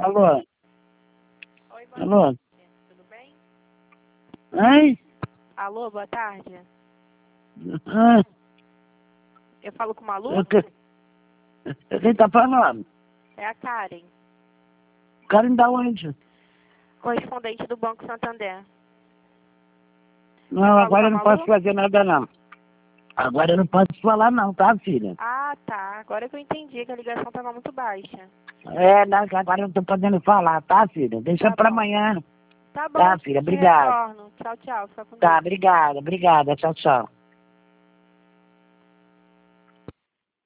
Alô? Oi, boa Alô? tarde. Tudo bem? Hein? Alô, boa tarde. Ah, Eu falo com o Malu? quem tá falando? É a Karen, Karen da onde? correspondente do Banco Santander. Não, falo agora com a eu não Malu? posso fazer nada, não. Agora eu não posso falar, não, tá, filha? Ah, tá. Agora que eu entendi que a ligação estava muito baixa. Não, que agora eu não tô podendo falar, tá, filha? Deixa Tá pra bom. amanhã. Tá bom, Tá, filha, te obrigado. retorno. Tchau, tchau. Fica com Tá, Deus. obrigada. Tchau, tchau.